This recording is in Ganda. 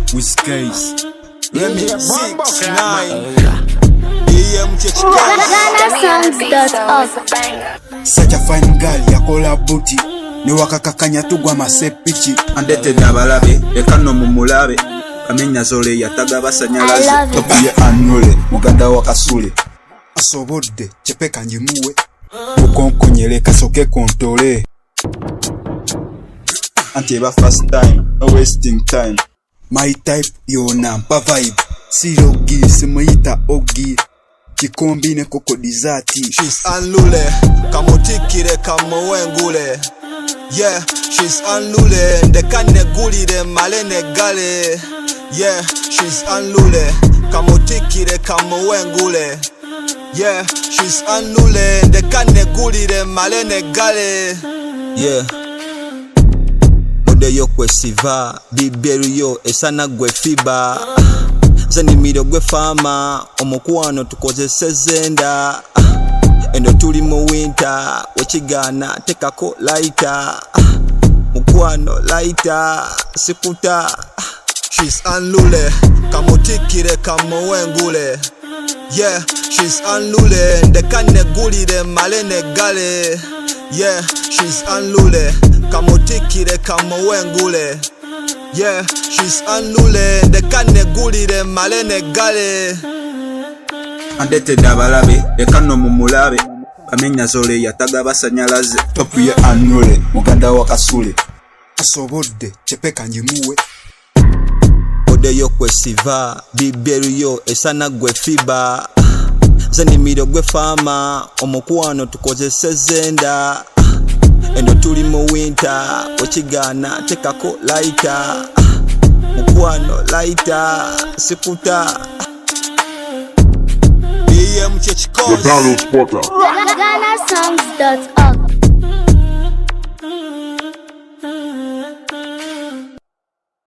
with case. Let me 6, 9. GhanaSongs.org. Such a fine girl yakola booty ne wakakakanya tugwa masepichi andete nabalabe ekano mumulabe kamenya zole yataga basanyalaze topiye anole muganda wakasule asobodde chepeka njimuwe ukonkonyele kasoke kontole anti eba first time no wasting time my type yona mpa vibe sirogi simuyita ogi chikombine koko dizati. She's unlule kamutikire kamuwengule. Yeah, she's unlule ndekane gulire malene gale. Yeah, she's unlule kamutikire kamuwengule. Yeah, she's unlule ndekane gulire malene gale. Yeah, mode yo kwesiva biberu yo esana gwe fiba. Zanimiro gwe fama omukwano tukozese zenda endo tuli mu winter wechigana tekako lighter mukwano lighter sikuta. She's unlule kamutikire kamuwengule. Yeah, she's unlule ndekane gulire malene gale. Yeah, she's unlule kamutikire kamuwengule. Yeah, she's unlule ndekane gulire malene gale. andete nabalabe ekano mumulabe kamenya zole yataga basanyalaze topiye anole muganda wakasule asobodde chepeka njimuwe ode yo kwesiva biberu yo esana gwe fiba. Zanimiro gwe fama omukwano tukozese zenda endo tuli mu winter wechigana tekako lighter mukwano lighter sikuta. BM Chechikoz GhanaSongs.org.